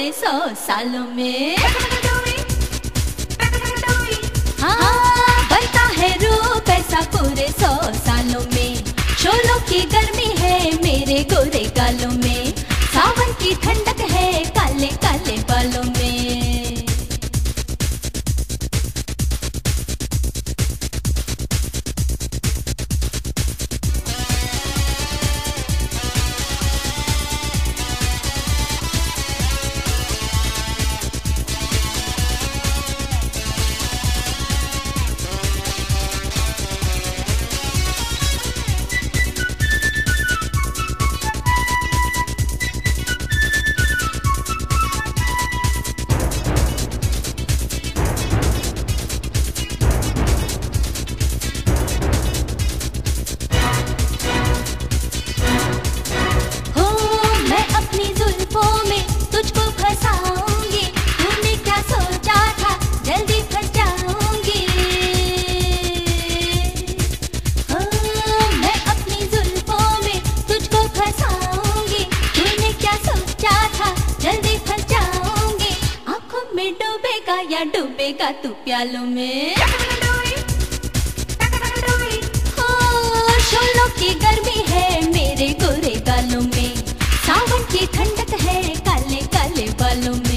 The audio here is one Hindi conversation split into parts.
पूरे 100 सालों में। हाँ, बनता है रूप ऐसा पूरे 100 सालों में। शोलों की गर्मी है मेरे गोरे गालों में, सावन की ठंडक है काले काले बालों में। या डूबेगा तू प्यालों में। हो, शोलों की गर्मी है मेरे गोरे गालों में, सावन की ठंडक है काले काले बालों में।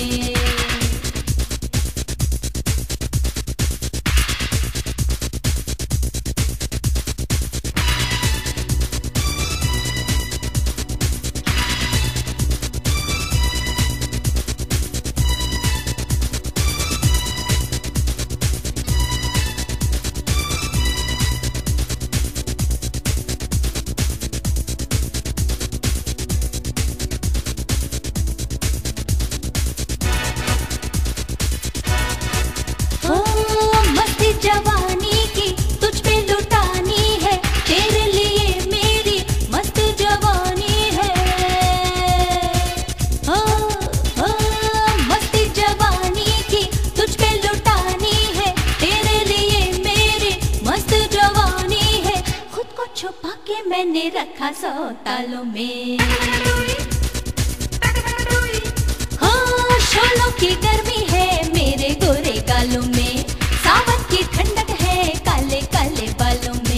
जवानी की तुझ पे लुटानी है, तेरे लिए मेरी मस्त जवानी है। ओ, ओ, मस्ती जवानी की तुझ पे लुटानी है, तेरे लिए मेरी मस्त जवानी है। खुद को छुपा के मैंने रखा 100 तालों में। हो, शोलों की गर्मी है मेरे गोरे गालों में, सावन की ठंडक है काले काले बालों में।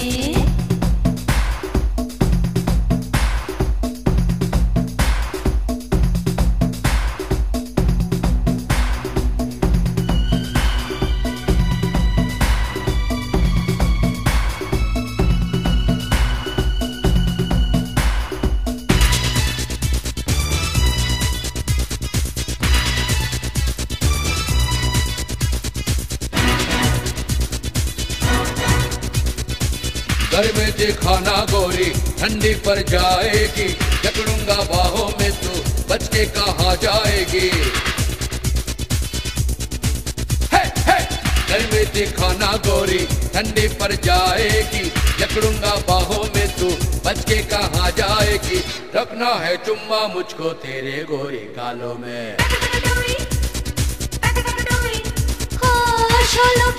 घर में दिखाना गोरी ठंडी पर जाएगी, जकड़ूंगा बाहों में तू बच के कहाँ जाएगी। घर में दिखाना गोरी ठंडी पर जाएगी, जकड़ूंगा बाहों में तू बच के कहाँ जाएगी। रखना है चुम्मा मुझको तेरे गोरे गालों में। हो, शोलों